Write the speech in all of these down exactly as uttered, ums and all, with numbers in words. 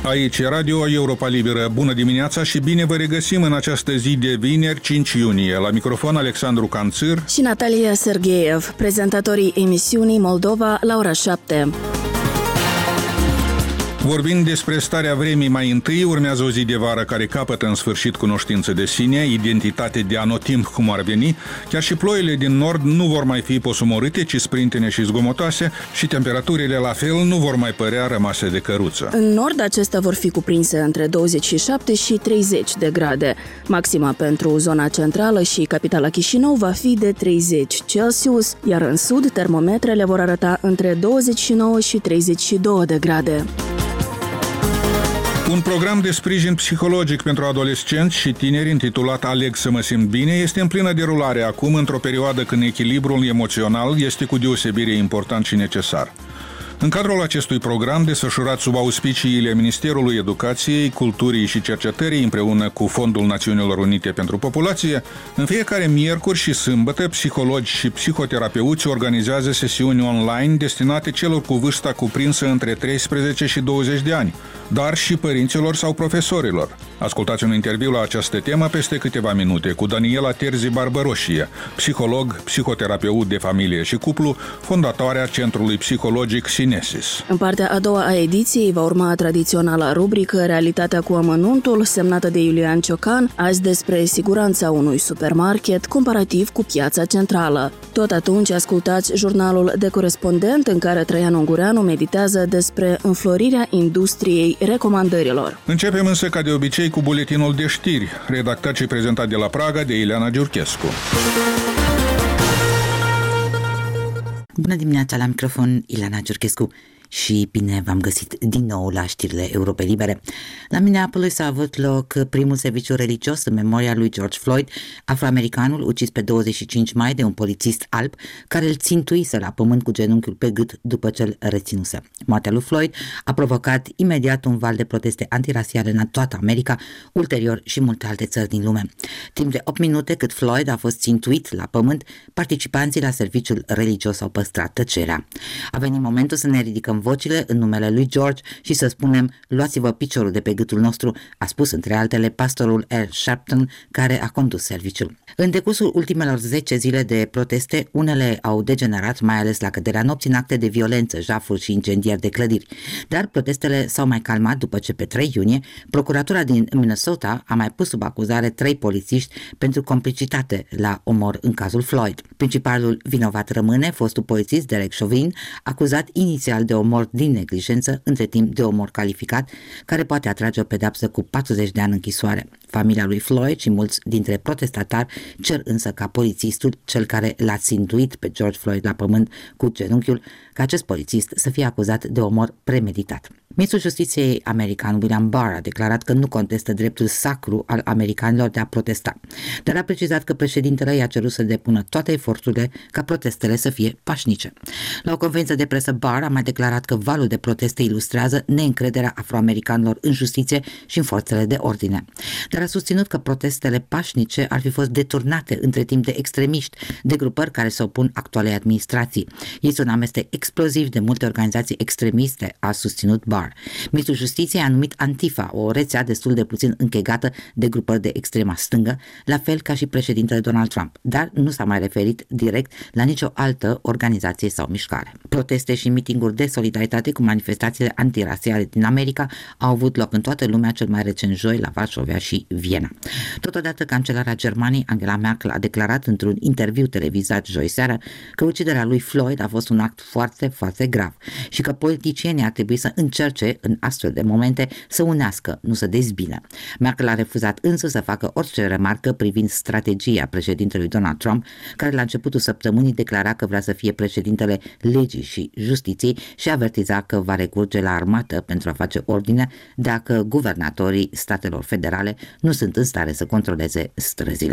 Aici e Radio Europa Liberă. Bună dimineața și bine vă regăsim în această zi de vineri, cinci iunie. La microfon Alexandru Canțir și Natalia Sergeev, prezentatorii emisiunii Moldova la ora șapte. Vorbind despre starea vremii mai întâi, urmează o zi de vară care capătă în sfârșit cunoștință de sine, identitate de anotimp cum ar veni, chiar și ploile din nord nu vor mai fi posumorâte, ci sprintene și zgomotoase și temperaturile la fel nu vor mai părea rămase de căruță. În nord acestea vor fi cuprinse între douăzeci și șapte și treizeci de grade. Maxima pentru zona centrală și capitala Chișinău va fi de treizeci Celsius, iar în sud termometrele vor arăta între douăzeci și nouă și treizeci și două de grade. Un program de sprijin psihologic pentru adolescenți și tineri intitulat Aleg să mă simt bine este în plină derulare acum, într-o perioadă când echilibrul emoțional este cu deosebire important și necesar. În cadrul acestui program, desfășurat sub auspiciile Ministerului Educației, Culturii și Cercetării împreună cu Fondul Națiunilor Unite pentru Populație, în fiecare miercuri și sâmbătă, psihologi și psihoterapeuți organizează sesiuni online destinate celor cu vârsta cuprinsă între treisprezece și douăzeci de ani, dar și părinților sau profesorilor. Ascultați un interviu la această temă peste câteva minute cu Daniela Terzi Barbăroșie, psiholog, psihoterapeut de familie și cuplu, fondatoarea Centrului Psihologic Sinesis. În partea a doua a ediției va urma tradiționala rubrică Realitatea cu amănuntul, semnată de Iulian Ciocan, azi despre siguranța unui supermarket comparativ cu piața centrală. Tot atunci ascultați jurnalul de corespondent în care Traian Ungureanu meditează despre înflorirea industriei recomandărilor. Începem însă ca de obicei cu buletinul de știri, redactat și prezentat de la Praga de Ileana Giurchescu. Bună dimineața, la microfon Ileana Giurchescu și bine v-am găsit din nou la știrile Europei Libere. La Minneapolis a avut loc primul serviciu religios în memoria lui George Floyd, afroamericanul ucis pe douăzeci și cinci mai de un polițist alb care îl țintuise la pământ cu genunchiul pe gât după ce îl reținuse. Moartea lui Floyd a provocat imediat un val de proteste antirasiale în toată America, ulterior și multe alte țări din lume. Timp de opt minute cât Floyd a fost țintuit la pământ, participanții la serviciul religios au păstrat tăcerea. A venit momentul să ne ridicăm vocile în numele lui George și să spunem: luați-vă piciorul de pe gâtul nostru, a spus între altele pastorul Al Sharpton, care a condus serviciul. În decursul ultimelor zece zile de proteste, unele au degenerat, mai ales la căderea nopții, în acte de violență, jafuri și incendiari de clădiri. Dar protestele s-au mai calmat după ce pe trei iunie procuratura din Minnesota a mai pus sub acuzare trei polițiști pentru complicitate la omor în cazul Floyd. Principalul vinovat rămâne fostul polițist Derek Chauvin, acuzat inițial de omor din neglijență, între timp de omor calificat, care poate atrage o pedeapsă cu patruzeci de ani închisoare. Familia lui Floyd și mulți dintre protestatari cer însă ca polițistul, cel care l-a țintuit pe George Floyd la pământ cu genunchiul, ca acest polițist să fie acuzat de omor premeditat. Ministrul Justiției american William Barr a declarat că nu contestă dreptul sacru al americanilor de a protesta, dar a precizat că președintele i-a cerut să depună toate eforturile ca protestele să fie pașnice. La o conferință de presă, Barr a mai declarat că valul de proteste ilustrează neîncrederea afroamericanilor în justiție și în forțele de ordine, dar a susținut că protestele pașnice ar fi fost deturnate între timp de extremiști, de grupări care se opun actualei administrații. Este un amestec exploziv de multe organizații extremiste, a susținut Barr. Ministrul Justiției a numit Antifa, o rețea destul de puțin închegată de grupări de extrema stângă, la fel ca și președintele Donald Trump, dar nu s-a mai referit direct la nicio altă organizație sau mișcare. Proteste și mitinguri de solidaritate cu manifestațiile antirasiale din America au avut loc în toată lumea, cel mai recent joi la Varșovia și Viena. Totodată, cancelarea Germaniei Angela Merkel a declarat într-un interviu televizat joi seară că uciderea lui Floyd a fost un act foarte, foarte grav și că politicienii ar trebui să încerce în astfel de momente să unească, nu să dezbină. Merkel a refuzat însă să facă orice remarcă privind strategia președintelui Donald Trump, care la începutul săptămânii declara că vrea să fie președintele legii și justiției și avertiza că va recurge la armată pentru a face ordine dacă guvernatorii statelor federale nu sunt în stare să controleze străzile.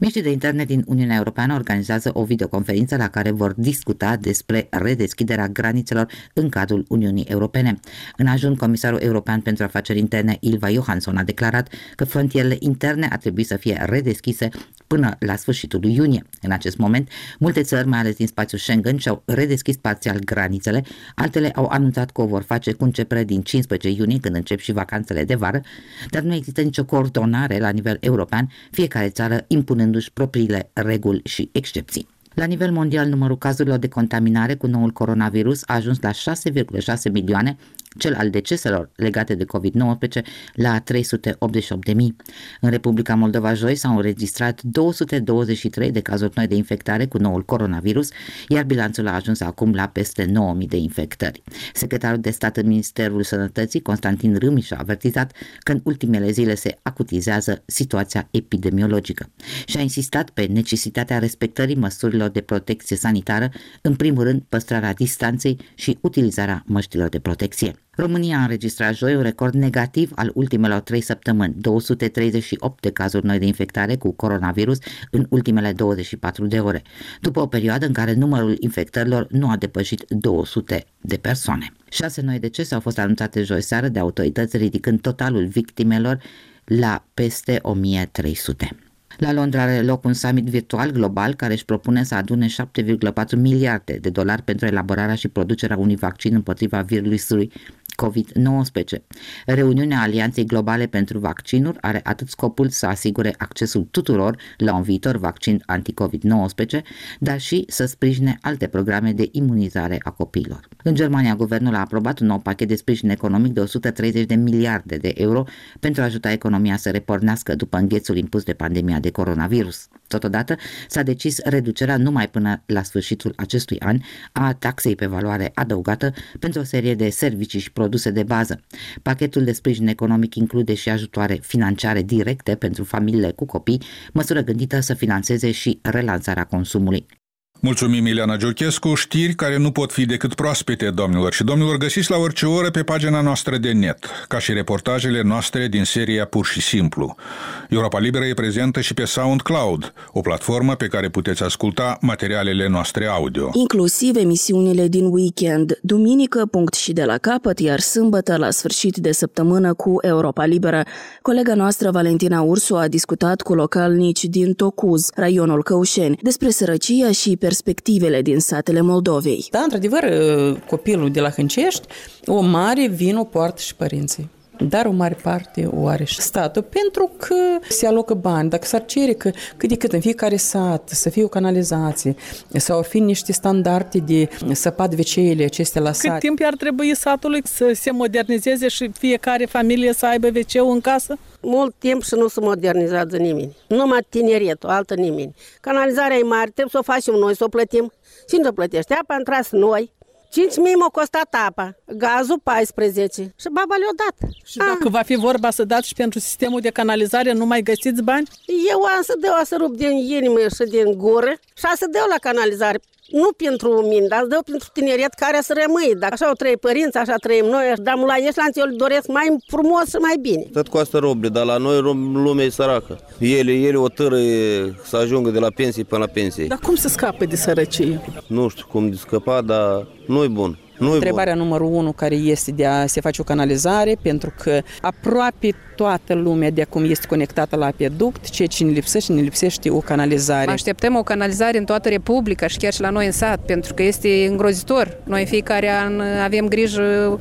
Miniștrii de interne din Uniunea Europeană organizează o videoconferință la care vor discuta despre redeschiderea granițelor în cadrul Uniunii Europene. În ajun, comisarul european pentru afaceri interne Ylva Johansson a declarat că frontierele interne ar trebui să fie redeschise până la sfârșitul lui iunie. În acest moment, multe țări, mai ales din spațiul Schengen, și-au redeschis parțial granițele, altele au anunțat că o vor face cu începere din cincisprezece iunie, când încep și vacanțele de vară, dar nu există nicio coordonare la nivel european, fiecare țară impunându-și propriile reguli și excepții. La nivel mondial, numărul cazurilor de contaminare cu noul coronavirus a ajuns la șase virgulă șase milioane, cel al deceselor legate de covid nouăsprezece la trei sute optzeci și opt de mii. În Republica Moldova joi s-au înregistrat două sute douăzeci și trei de cazuri noi de infectare cu noul coronavirus, iar bilanțul a ajuns acum la peste nouă mii de infectări. Secretarul de stat în Ministerul Sănătății, Constantin Râmiș, a avertizat că în ultimele zile se acutizează situația epidemiologică și a insistat pe necesitatea respectării măsurilor de protecție sanitară, în primul rând păstrarea distanței și utilizarea măștilor de protecție. România a înregistrat joi un record negativ al ultimelor trei săptămâni, două sute treizeci și opt de cazuri noi de infectare cu coronavirus în ultimele douăzeci și patru de ore, după o perioadă în care numărul infectărilor nu a depășit două sute de persoane. Șase noi decese au fost anunțate joi seară de autorități, ridicând totalul victimelor la peste o mie trei sute. La Londra are loc un summit virtual global care își propune să adune șapte virgulă patru miliarde de dolari pentru elaborarea și producerea unui vaccin împotriva virusului covid nouăsprezece. Reuniunea Alianței Globale pentru Vaccinuri are atât scopul să asigure accesul tuturor la un viitor vaccin anti-covid nouăsprezece, dar și să sprijine alte programe de imunizare a copiilor. În Germania, guvernul a aprobat un nou pachet de sprijin economic de o sută treizeci de miliarde de euro pentru a ajuta economia să repornească după înghețul impus de pandemia de coronavirus. Totodată s-a decis reducerea numai până la sfârșitul acestui an a taxei pe valoare adăugată pentru o serie de servicii și produse de bază. Pachetul de sprijin economic include și ajutoare financiare directe pentru familiile cu copii, măsură gândită să financeze și relansarea consumului. Mulțumim, Ileana Giurchescu, știri care nu pot fi decât proaspete, domnilor și domnilor, găsiți la orice oră pe pagina noastră de net, ca și reportajele noastre din seria Pur și Simplu. Europa Liberă e prezentă și pe SoundCloud, o platformă pe care puteți asculta materialele noastre audio. Inclusiv emisiunile din weekend, duminică, punct și de la capăt, iar sâmbătă, la sfârșit de săptămână, cu Europa Liberă. Colega noastră, Valentina Ursu, a discutat cu localnici din Tocuz, raionul Căușeni, despre sărăcia și perspectivele din satele Moldovei. Da, într-adevăr, copilul de la Hâncești, o mare vină poartă și părinții. Dar o mare parte o are și statul, pentru că se alocă bani. Dacă s-ar cere că cât de cât în fiecare sat să fie o canalizație sau ar fi niște standarde de săpat veceile acestea la sat. Cât timp ar trebui satului să se modernizeze și fiecare familie să aibă veceu în casă? Mult timp și nu se modernizează nimeni. Numai tineretul, altă nimeni. Canalizarea e mare, trebuie să o facem noi, să o plătim. Cine o plătește? Apa am tras noi. cinci mii m-a costat apa, gazul paisprezece și baba le-a dat. Și ah. dacă va fi vorba să dați și pentru sistemul de canalizare, nu mai găsiți bani? Eu am să dau, să rup din inimă și din gură și am să dau la canalizare. Nu pentru mine, dar dau pentru tineret care să rămâi. Dacă așa au trei părinți, așa trăim noi, dar la Eșlanț eu îl doresc mai frumos și mai bine. Tot costă roble, dar la noi lumea e săracă. Ele, ele o tără să ajungă de la pensie până la pensie. Dar cum să scape de sărăcie? Nu știu cum de scăpa, dar nu-i bun. Nu-i Întrebarea bun. numărul unu care este de a se face o canalizare, pentru că aproape toată lumea de acum este conectată la apeduct, ceea ce ne lipsește, ne lipsește o canalizare. Așteptăm o canalizare în toată Republica și chiar și la noi în sat, pentru că este îngrozitor. Noi fiecare an avem grijă,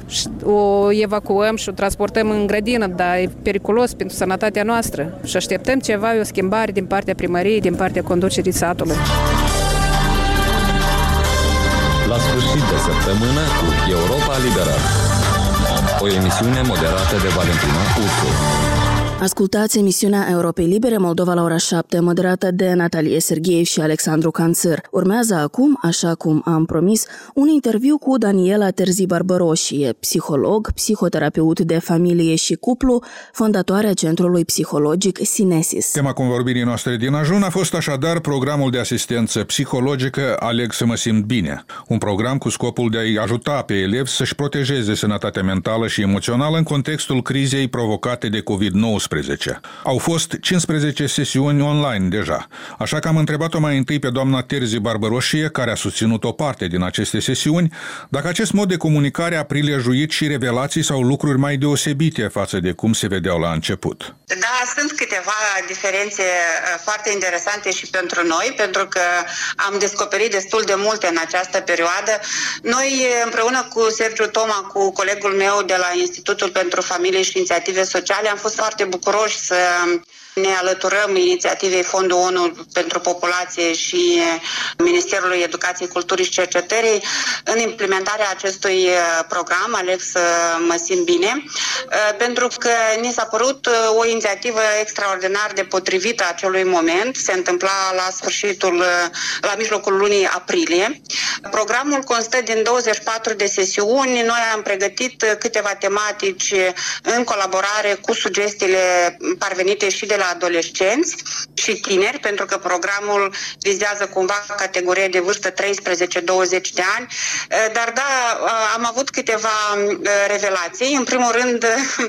o evacuăm și o transportăm în grădină, dar e periculos pentru sănătatea noastră. Și așteptăm ceva, o schimbare din partea primăriei, din partea conducerii satului. La sfârșit de săptămână cu Europa Liberă. O emisiune moderată de Valentina Ursu. Ascultați emisiunea Europei Libere Moldova la ora șapte, moderată de Natalie Serghiev și Alexandru Canțăr. Urmează acum, așa cum am promis, un interviu cu Daniela Terzi-Barbăroșie, psiholog, psihoterapeut de familie și cuplu, fondatoarea Centrului Psihologic Sinesis. Tema convorbirii noastre din ajun a fost așadar programul de asistență psihologică Aleg să mă simt bine, un program cu scopul de a-i ajuta pe elevi să-și protejeze sănătatea mentală și emoțională în contextul crizei provocate de covid nouăsprezece nouăsprezece. Au fost cincisprezece sesiuni online deja, așa că am întrebat-o mai întâi pe doamna Terzi Barbăroșie, care a susținut o parte din aceste sesiuni, dacă acest mod de comunicare a prilejuit și revelații sau lucruri mai deosebite față de cum se vedeau la început. Da, sunt câteva diferențe foarte interesante și pentru noi, pentru că am descoperit destul de multe în această perioadă. Noi, împreună cu Sergiu Toma, cu colegul meu de la Institutul pentru Familie și Inițiative Sociale, am fost foarte bucuroși să ne alăturăm inițiativei Fondul ONU pentru Populație și Ministerului Educației, Culturii și Cercetării în implementarea acestui program, Aleg să mă simt bine, pentru că ni s-a părut o inițiativă extraordinar de potrivită acelui moment. Se întâmpla la sfârșitul, la mijlocul lunii aprilie. Programul constă din douăzeci și patru de sesiuni. Noi am pregătit câteva tematici în colaborare cu sugestiile parvenite și de la adolescenți și tineri, pentru că programul vizează cumva categorie de vârstă treisprezece douăzeci de ani. Dar da, am avut câteva revelații. În primul rând,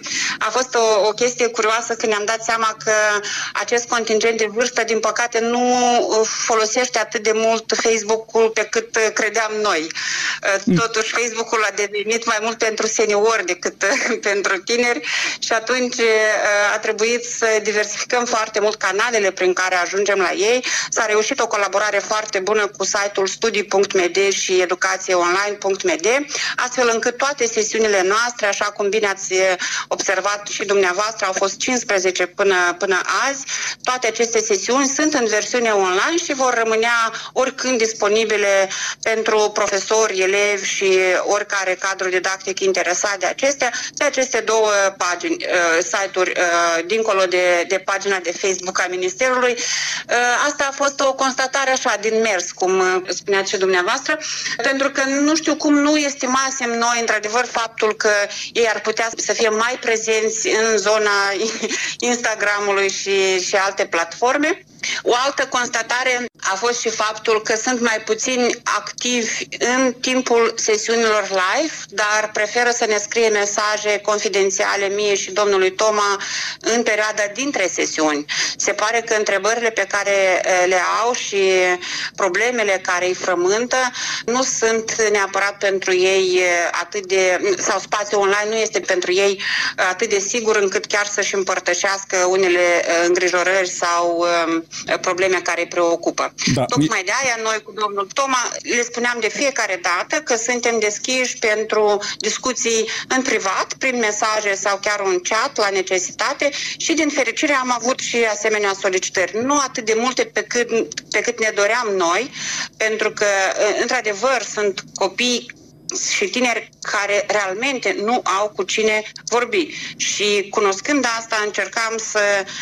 a fost o, o chestie curioasă când ne-am dat seama că acest contingent de vârstă, din păcate, nu folosește atât de mult Facebook-ul pe cât credeam noi. Totuși, Facebook-ul a devenit mai mult pentru seniori decât pentru tineri și atunci a trebuit să diversificăm foarte mult canalele prin care ajungem la ei. S-a reușit o colaborare foarte bună cu site-ul studii punct m d și educațieonline punct m d, astfel încât toate sesiunile noastre, așa cum bine ați observat și dumneavoastră, au fost cincisprezece până, până azi. Toate aceste sesiuni sunt în versiune online și vor rămânea oricând disponibile pentru profesori, elevi și oricare cadru didactic interesat de acestea, pe aceste două pagini, site-uri dincolo de, de pagina de Facebook a Ministerului. Asta a fost o constatare așa din mers, cum spuneați și dumneavoastră, pentru că nu știu cum nu estimasem noi, într-adevăr, faptul că ei ar putea să fie mai prezenți în zona Instagramului și, și alte platforme. O altă constatare a fost și faptul că sunt mai puțini activi în timpul sesiunilor live, dar preferă să ne scrie mesaje confidențiale mie și domnului Toma în perioada dintre sesiuni. Se pare că întrebările pe care le au și problemele care îi frământă nu sunt neapărat pentru ei atât de, sau spațiul online nu este pentru ei atât de sigur încât chiar să-și împărtășească unele îngrijorări sau probleme care îi preocupă. Da. Tocmai de aia noi cu domnul Toma le spuneam de fiecare dată că suntem deschiși pentru discuții în privat, prin mesaje sau chiar un chat la necesitate și din fericire am avut și asemenea solicitări. Nu atât de multe pe cât, pe cât ne doream noi, pentru că într-adevăr sunt copii și tineri care realmente nu au cu cine vorbi. Și cunoscând asta, încercam să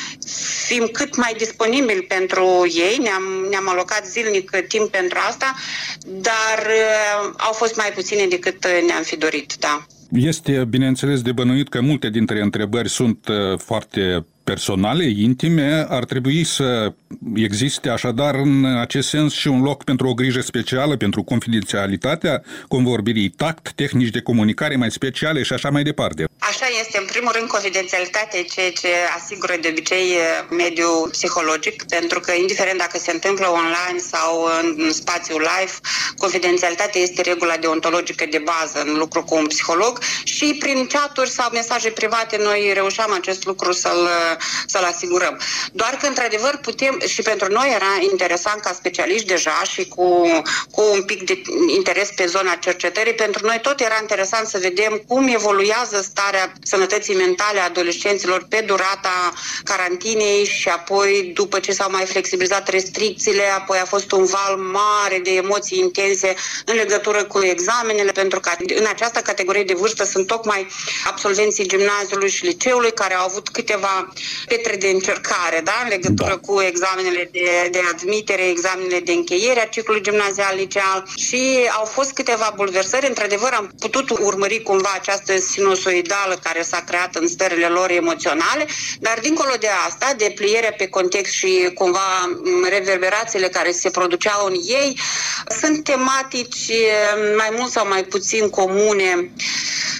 fim cât mai disponibili pentru ei, ne-am, ne-am alocat zilnic timp pentru asta, dar uh, au fost mai puține decât ne-am fi dorit, da. Este, bineînțeles, de bănuit că multe dintre întrebări sunt uh, foarte personale, intime, ar trebui să existe așadar în acest sens și un loc pentru o grijă specială, pentru confidențialitatea convorbirii, tact, tehnici de comunicare mai speciale și așa mai departe. Așa este, în primul rând, confidențialitate, ceea ce asigură de obicei mediul psihologic, pentru că indiferent dacă se întâmplă online sau în spațiul live, confidențialitatea este regula deontologică de bază în lucru cu un psiholog și prin chaturi sau mesaje private noi reușeam acest lucru să-l să-l asigurăm. Doar că, într-adevăr, putem, și pentru noi era interesant ca specialiști deja și cu, cu un pic de interes pe zona cercetării, pentru noi tot era interesant să vedem cum evoluează starea sănătății mentale a adolescenților pe durata carantinei și apoi, după ce s-au mai flexibilizat restricțiile, apoi a fost un val mare de emoții intense în legătură cu examenele, pentru că în această categorie de vârstă sunt tocmai absolvenții gimnaziului și liceului care au avut câteva petre de încercare, da? În legătură da. cu examenele de, de admitere, examenele de încheiere a ciclului gimnazial liceal și au fost câteva bulversări. Într-adevăr, am putut urmări cumva această sinusoidală care s-a creat în stările lor emoționale, dar dincolo de asta, de plierea pe context și cumva reverberațiile care se produceau în ei, sunt tematici mai mult sau mai puțin comune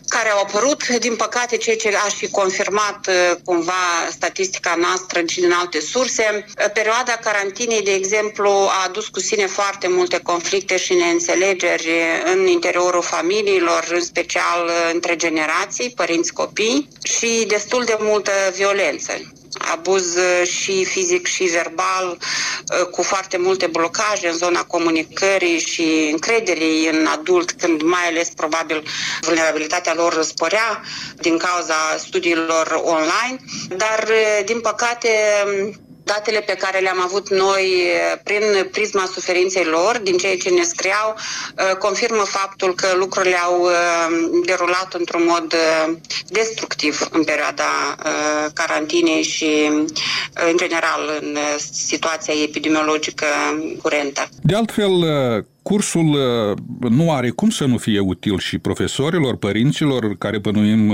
care au apărut. Din păcate, ceea ce a și confirmat cumva statistica noastră și din alte surse, perioada carantinei, de exemplu, a adus cu sine foarte multe conflicte și neînțelegeri în interiorul familiilor, în special între generații, părinți-copii, și destul de multă violență. Abuz și fizic și verbal, cu foarte multe blocaje în zona comunicării și încrederii în adult, când mai ales probabil vulnerabilitatea lor sporea din cauza studiilor online. Dar, din păcate, datele pe care le-am avut noi prin prisma suferinței lor, din ceea ce ne scriau, confirmă faptul că lucrurile au derulat într-un mod destructiv în perioada carantinei și, în general, în situația epidemiologică curentă. De altfel, cursul nu are cum să nu fie util și profesorilor, părinților, care bănuim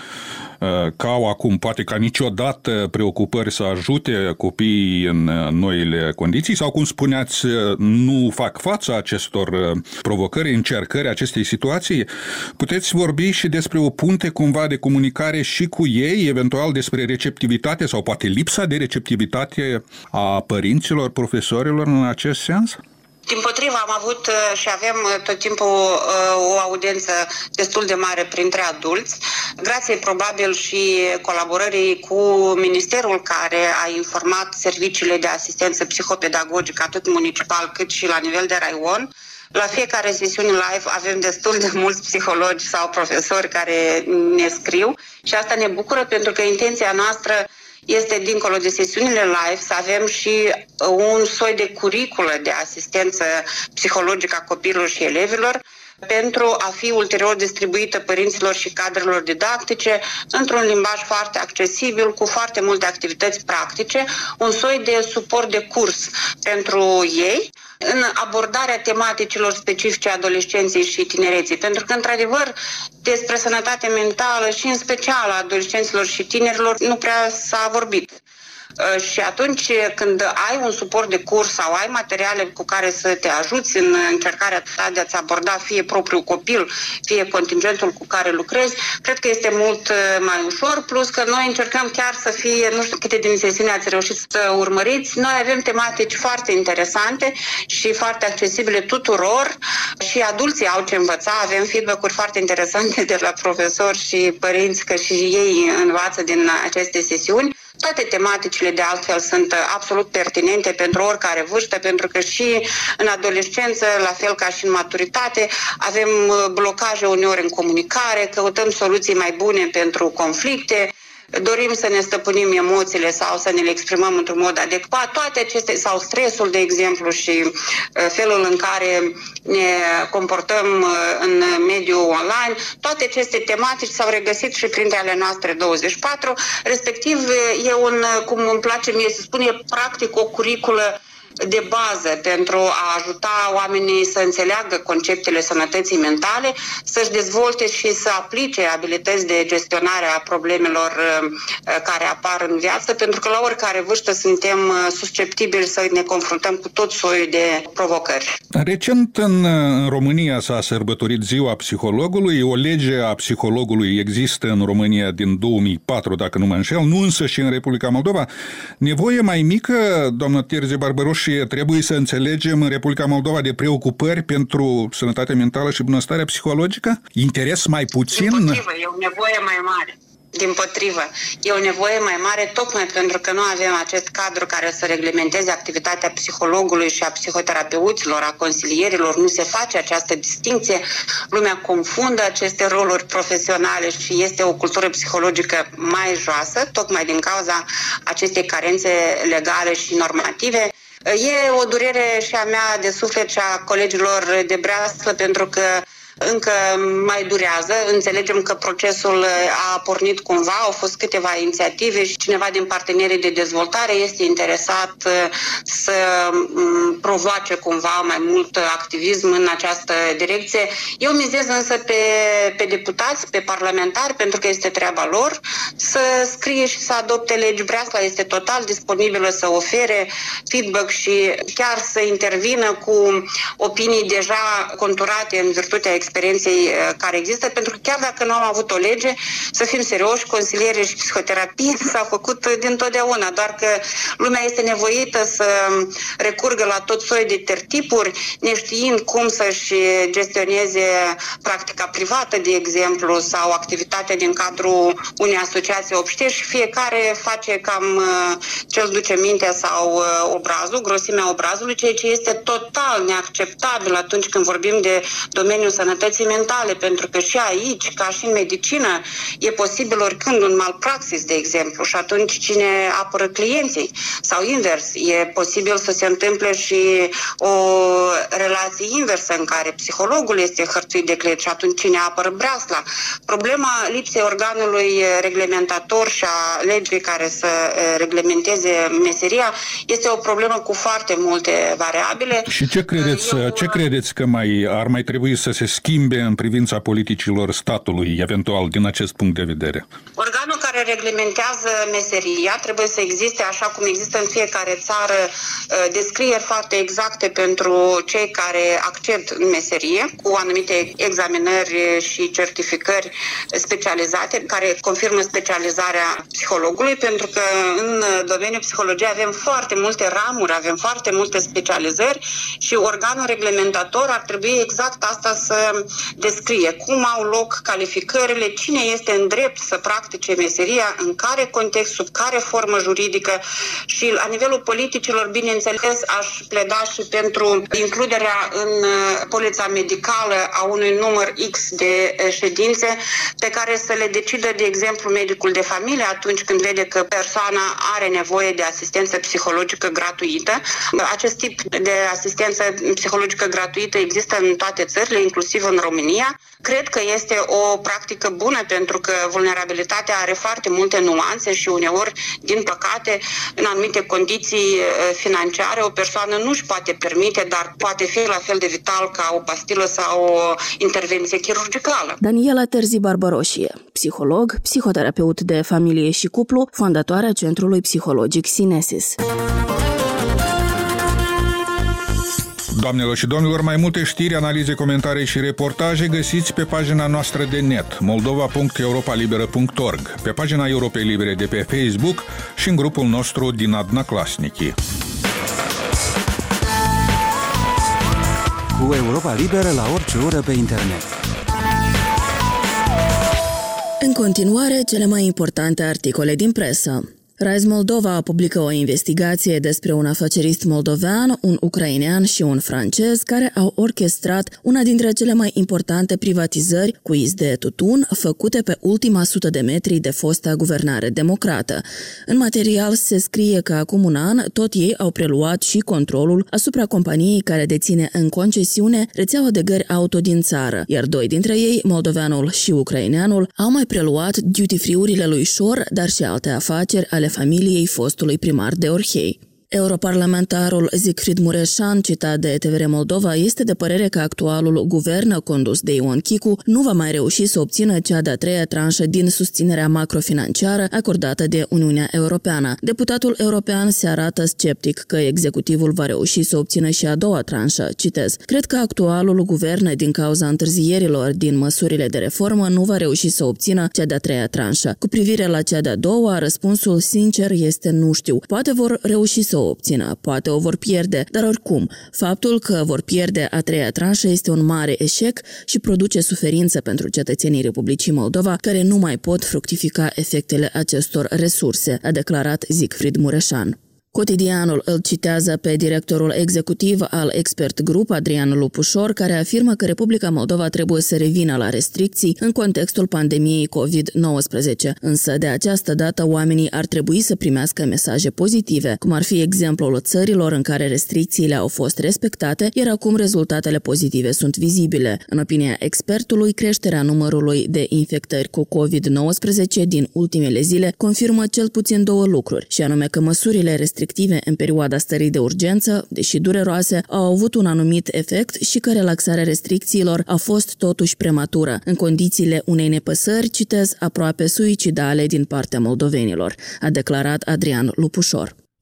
că au acum, poate ca niciodată, preocupări să ajute copiii în noile condiții, sau, cum spuneați, nu fac față acestor provocări, încercări, acestei situații. Puteți vorbi și despre o punte cumva de comunicare și cu ei, eventual despre receptivitate sau poate lipsa de receptivitate a părinților, profesorilor în acest sens? Dimpotrivă, am avut și avem tot timpul o audiență destul de mare printre adulți, grație probabil și colaborării cu Ministerul, care a informat serviciile de asistență psihopedagogică, atât municipal cât și la nivel de raion. La fiecare sesiune live avem destul de mulți psihologi sau profesori care ne scriu și asta ne bucură, pentru că intenția noastră este, dincolo de sesiunile live, să avem și un soi de curiculă de asistență psihologică a copiilor și elevilor, pentru a fi ulterior distribuită părinților și cadrelor didactice într-un limbaj foarte accesibil, cu foarte multe activități practice, un soi de suport de curs pentru ei în abordarea tematicilor specifice adolescenței și tinereții. Pentru că, într-adevăr, despre sănătate mentală și în special a adolescenților și tinerilor nu prea s-a vorbit. Și atunci când ai un suport de curs sau ai materiale cu care să te ajuți în încercarea ta de a-ți aborda fie propriul copil, fie contingentul cu care lucrezi, cred că este mult mai ușor, plus că noi încercăm chiar să fie, nu știu câte din sesiuni ați reușit să urmăriți, noi avem tematici foarte interesante și foarte accesibile tuturor, și adulții au ce învăța, avem feedback-uri foarte interesante de la profesori și părinți, că și ei învață din aceste sesiuni. Toate tematicile, de altfel, sunt absolut pertinente pentru oricare vârstă, pentru că și în adolescență, la fel ca și în maturitate, avem blocaje uneori în comunicare, căutăm soluții mai bune pentru conflicte, dorim să ne stăpânim emoțiile sau să ne le exprimăm într-un mod adecvat. Toate aceste, sau stresul, de exemplu, și felul în care ne comportăm în mediul online, toate aceste tematici s-au regăsit și printre ale noastre douăzeci și patru, respectiv e un, cum îmi place mie să spun, e practic o curiculă de bază pentru a ajuta oamenii să înțeleagă conceptele sănătății mentale, să-și dezvolte și să aplice abilități de gestionare a problemelor care apar în viață, pentru că la oricare vârstă suntem susceptibili să ne confruntăm cu tot soiul de provocări. Recent în România s-a sărbătorit Ziua Psihologului. O lege a psihologului există în România din două mii patru, dacă nu mă înșel, nu însă și în Republica Moldova. Nevoie mai mică, doamnă Terzie Barbaroș, și trebuie să înțelegem în Republica Moldova de preocupări pentru sănătatea mentală și bunăstarea psihologică? Interes mai puțin? Dimpotrivă, e o nevoie mai mare. Dimpotrivă, e o nevoie mai mare tocmai pentru că nu avem acest cadru care să reglementeze activitatea psihologului și a psihoterapeuților, a consilierilor. Nu se face această distinție. Lumea confundă aceste roluri profesionale și este o cultură psihologică mai joasă, tocmai din cauza acestei carențe legale și normative. E o durere și a mea de suflet și a colegilor de breaslă, pentru că încă mai durează. Înțelegem că procesul a pornit cumva, au fost câteva inițiative și cineva din partenerii de dezvoltare este interesat să provoace cumva mai mult activism în această direcție. Eu mizez însă pe, pe deputați, pe parlamentari, pentru că este treaba lor să scrie și să adopte legi. Breasla este total disponibilă să ofere feedback și chiar să intervină cu opinii deja conturate în virtutea experienței care există, pentru că chiar dacă nu am avut o lege, să fim serioși, consiliere și psihoterapie s-a făcut dintotdeauna, doar că lumea este nevoită să recurgă la tot soi de tertipuri, neștiind cum să-și gestioneze practica privată, de exemplu, sau activitatea din cadrul unei asociații obștești și fiecare face cam ce-l duce mintea sau obrazul, grosimea obrazului, ceea ce este total neacceptabil atunci când vorbim de domeniul sănătății mentale, pentru că și aici, ca și în medicină, e posibil oricând un malpraxis, de exemplu, și atunci cine apără clienții? Sau invers, e posibil să se întâmple și o relație inversă în care psihologul este hărțuit de client și atunci cine apără breasla? Problema lipsei organului reglementator și a legii care să reglementeze meseria este o problemă cu foarte multe variabile. Și ce credeți, Eu... ce credeți că mai ar mai trebui să se schimbe în privința politicilor statului, eventual, din acest punct de vedere? Organul care reglementează meseria trebuie să existe, așa cum există în fiecare țară, descrieri foarte exacte pentru cei care accept în meserie, cu anumite examinări și certificări specializate, care confirmă specializarea psihologului, pentru că în domeniul psihologiei avem foarte multe ramuri, avem foarte multe specializări și organul reglementator ar trebui exact asta să descrie. Cum au loc calificările, cine este în drept să practice meseria, în care context, sub care formă juridică și la nivelul politicilor, bineînțeles, aș pleda și pentru includerea în polița medicală a unui număr X de ședințe pe care să le decidă, de exemplu, medicul de familie atunci când vede că persoana are nevoie de asistență psihologică gratuită. Acest tip de asistență psihologică gratuită există în toate țările, inclusiv în România. Cred că este o practică bună pentru că vulnerabilitatea are foarte multe nuanțe și uneori, din păcate, în anumite condiții financiare, o persoană nu își poate permite, dar poate fi la fel de vital ca o pastilă sau o intervenție chirurgicală. Daniela Terzi Barbaroșie, psiholog, psihoterapeut de familie și cuplu, fondatoarea Centrului Psihologic Sinesis. Doamnelor și domnilor, mai multe știri, analize, comentarii și reportaje găsiți pe pagina noastră de net moldova punct europa liberă punct org, pe pagina Europei Libere de pe Facebook și în grupul nostru din Adnaclasnici. Cu Europa Liberă la orice oră pe internet. În continuare, cele mai importante articole din presă. Rise Moldova publică o investigație despre un afacerist moldovean, un ucrainean și un francez care au orchestrat una dintre cele mai importante privatizări cu iz de tutun făcute pe ultima sută de metri de fosta guvernare democrată. În material se scrie că acum un an tot ei au preluat și controlul asupra companiei care deține în concesiune rețeaua de gări auto din țară, iar doi dintre ei, moldoveanul și ucraineanul, au mai preluat duty-free-urile lui Șor, dar și alte afaceri ale familiei fostului primar de Orhei. Europarlamentarul Siegfried Mureșan, citat de T V R Moldova, este de părere că actualul guvern condus de Ion Chicu nu va mai reuși să obțină cea de-a treia tranșă din susținerea macrofinanciară acordată de Uniunea Europeană. Deputatul european se arată sceptic că executivul va reuși să obțină și a doua tranșă. Citez: cred că actualul guvern, din cauza întârzierilor din măsurile de reformă, nu va reuși să obțină cea de-a treia tranșă. Cu privire la cea de-a doua, răspunsul sincer este nu știu. Poate vor reuși să o obțină, poate o vor pierde, dar oricum, faptul că vor pierde a treia tranșă este un mare eșec și produce suferință pentru cetățenii Republicii Moldova, care nu mai pot fructifica efectele acestor resurse, a declarat Siegfried Mureșan. Cotidianul îl citează pe directorul executiv al Expert Group, Adrian Lupușor, care afirmă că Republica Moldova trebuie să revină la restricții în contextul pandemiei covid nouăsprezece. Însă, de această dată, oamenii ar trebui să primească mesaje pozitive, cum ar fi exemplul țărilor în care restricțiile au fost respectate, iar acum rezultatele pozitive sunt vizibile. În opinia expertului, creșterea numărului de infectări cu covid nouăsprezece din ultimele zile confirmă cel puțin două lucruri, și anume că măsurile restrictive în perioada stării de urgență, deși dureroase, au avut un anumit efect și că relaxarea restricțiilor a fost totuși prematură, în condițiile unei nepăsări, citez, aproape suicidale din partea moldovenilor, a declarat Adrian Lupușor.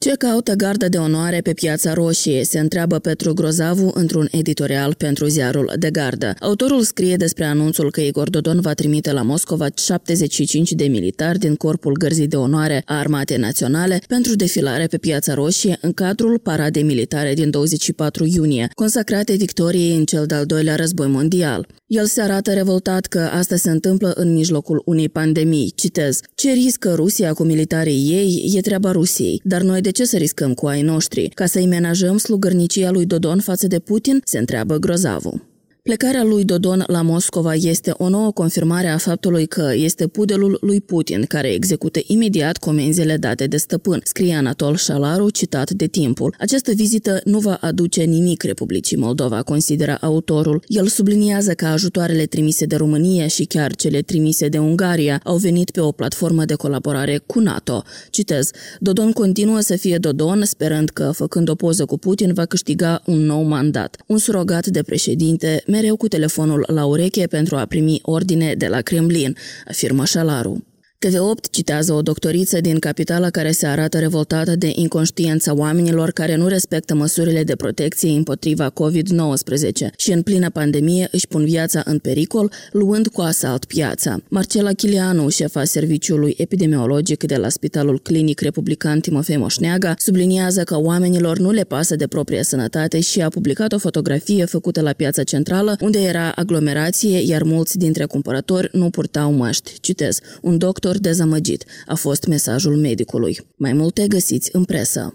Ce caută garda de onoare pe Piața Roșie, se întreabă Petru Grozavu într-un editorial pentru ziarul De Gardă. Autorul scrie despre anunțul că Igor Dodon va trimite la Moscova șaptezeci și cinci de militari din Corpul Gărzii de Onoare a Armatei Naționale pentru defilare pe Piața Roșie în cadrul paradei militare din douăzeci și patru iunie, consacrate victoriei în cel de-al doilea război mondial. El se arată revoltat că asta se întâmplă în mijlocul unei pandemii. Citez: "Ce riscă Rusia cu militarii ei e treaba Rusiei, dar noi de ce să riscăm cu ai noștri? Ca să-i menajăm slugărnicia lui Dodon față de Putin?" se întreabă Grozavu. Plecarea lui Dodon la Moscova este o nouă confirmare a faptului că este pudelul lui Putin, care execută imediat comenzile date de stăpân, scrie Anatol Șalaru, citat de Timpul. Această vizită nu va aduce nimic Republicii Moldova, consideră autorul. El subliniază că ajutoarele trimise de România și chiar cele trimise de Ungaria au venit pe o platformă de colaborare cu NATO. Citez: "Dodon continuă să fie Dodon, sperând că, făcând o poză cu Putin, va câștiga un nou mandat. Un surogat de președinte, mereu cu telefonul la ureche pentru a primi ordine de la Kremlin", afirmă Șalaru. T V opt citează o doctoriță din capitală care se arată revoltată de inconștiența oamenilor care nu respectă măsurile de protecție împotriva covid nouăsprezece și în plină pandemie își pun viața în pericol, luând cu asalt piața. Marcela Chilianu, șefa serviciului epidemiologic de la Spitalul Clinic Republican Timofei Moșneaga, subliniază că oamenilor nu le pasă de propria sănătate și a publicat o fotografie făcută la Piața Centrală, unde era aglomerație, iar mulți dintre cumpărători nu purtau măști. Citez: "Un doctor dezamăgit", a fost mesajul medicului. Mai multe găsiți în presă.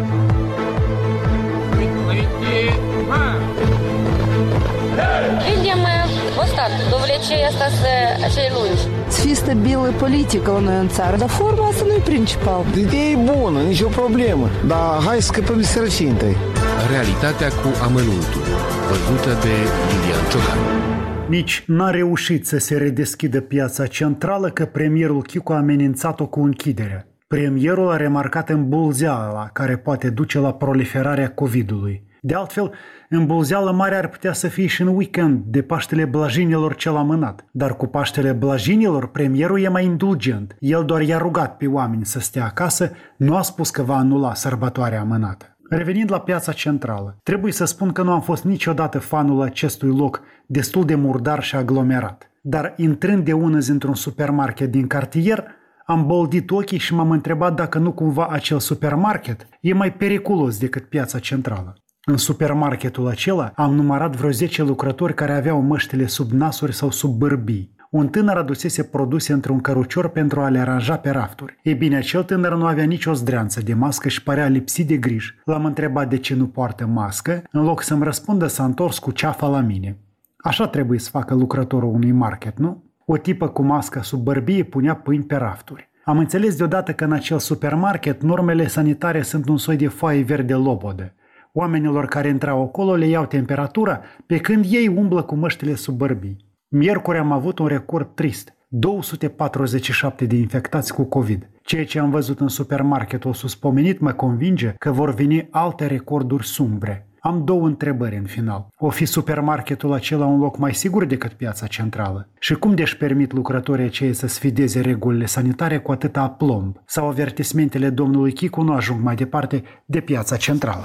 Видим остатки, довлече asta acei lungi. Să fie stabilă politică la noi în țară, dar forma asta nu e principal. Ideea e bună, nicio problemă, dar hai să scăpăm de sărăcie întâi. Realitatea cu amănuntul, văzută de Iulian Ciocan. Nici n-a reușit să se redeschidă Piața Centrală, că premierul Chicu a amenințat-o cu închiderea. Premierul a remarcat îmbulzeala care poate duce la proliferarea COVID-ului. De altfel, îmbulzeală mare ar putea să fie și în weekend de Paștele Blajinilor cel amânat. Dar cu Paștele Blajinilor, premierul e mai indulgent. El doar i-a rugat pe oameni să stea acasă, nu a spus că va anula sărbătoarea amânată. Revenind la Piața Centrală, trebuie să spun că nu am fost niciodată fanul acestui loc destul de murdar și aglomerat. Dar intrând de ună zi într-un supermarket din cartier, am boldit ochii și m-am întrebat dacă nu cumva acel supermarket e mai periculos decât Piața Centrală. În supermarketul acela am numărat vreo zece lucrători care aveau măștile sub nasuri sau sub bârbii. Un tânăr adusese produse într-un cărucior pentru a le aranja pe rafturi. Ei bine, acel tânăr nu avea nicio zdreanță de mască și părea lipsit de grijă. L-am întrebat de ce nu poartă mască, în loc să-mi răspundă, s-a întors cu ceafa la mine. Așa trebuie să facă lucrătorul unui market, nu? O tipă cu mască sub bărbie punea pâini pe rafturi. Am înțeles deodată că în acel supermarket normele sanitare sunt un soi de foaie verde lobodă. Oamenilor care intrau acolo le iau temperatura, pe când ei umblă cu măștile sub bărbii. Miercuri am avut un record trist, două sute patruzeci și șapte de infectați cu COVID. Ceea ce am văzut în supermarketul suspomenit mă convinge că vor veni alte recorduri sumbre. Am două întrebări în final. O fi supermarketul acela un loc mai sigur decât Piața Centrală? Și cum de-și permit lucrătorii aceia să sfideze regulile sanitare cu atâta aplomb? Sau avertismentele domnului Chicu nu ajung mai departe de Piața Centrală?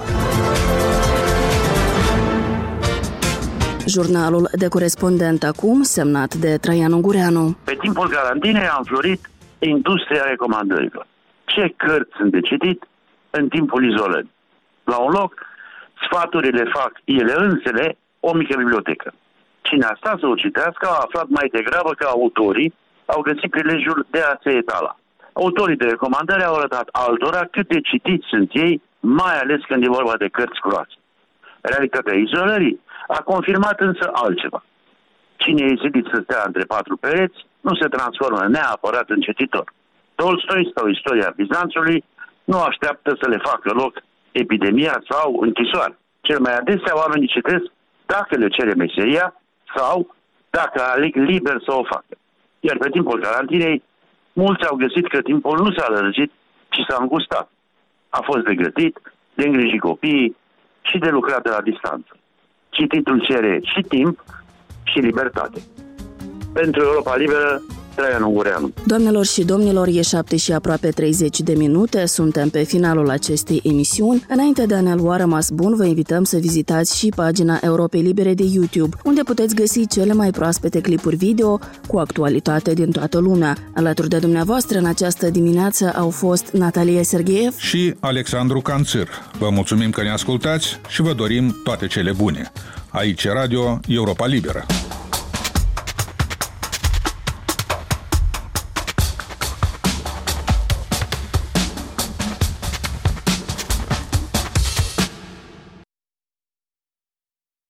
Jurnalul de corespondent acum, semnat de Traian Ungureanu. Pe timpul carantinei a înflorit industria recomandărilor. Ce cărți sunt de citit în timpul izolării? La un loc, sfaturile fac ele însele o mică bibliotecă. Cine a stat să o citească a aflat mai degrabă că autorii au găsit prilejul de a se etala. Autorii de recomandări au arătat altora cât de citiți sunt ei, mai ales când e vorba de cărți groase. Realitatea izolării a confirmat însă altceva. Cine e silit să stea între patru pereți nu se transformă neapărat în cititor. Tolstoi sau istoria Bizanțului nu așteaptă să le facă loc epidemia sau închisoare. Cel mai adesea oamenii citesc dacă le cere meseria sau dacă aleg liber să o facă. Iar pe timpul carantinei, mulți au găsit că timpul nu s-a lărgit, ci s-a îngustat. A fost de gătit, de îngrijit copiii și de lucrat de la distanță. Cititul cere și timp și libertate. Pentru Europa Liberă, Traian Ungureanu. Doamnelor și domnilor, e șapte și aproape treizeci de minute, suntem pe finalul acestei emisiuni. Înainte de a ne lua rămas bun, vă invităm să vizitați și pagina Europei Libere de YouTube, unde puteți găsi cele mai proaspete clipuri video cu actualitate din toată lumea. Alături de dumneavoastră în această dimineață au fost Natalia Sergeev și Alexandru Canțir. Vă mulțumim că ne ascultați și vă dorim toate cele bune. Aici e Radio Europa Liberă.